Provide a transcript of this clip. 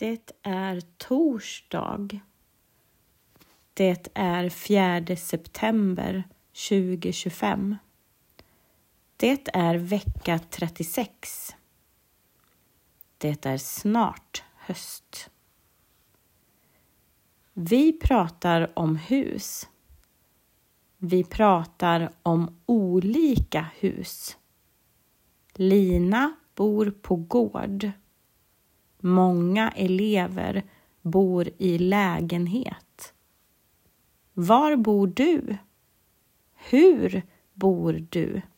Det är torsdag. Det är 4 september 2025. Det är vecka 36. Det är snart höst. Vi pratar om hus. Vi pratar om olika hus. Lina bor på gård. Många elever bor i lägenhet. Var bor du? Hur bor du?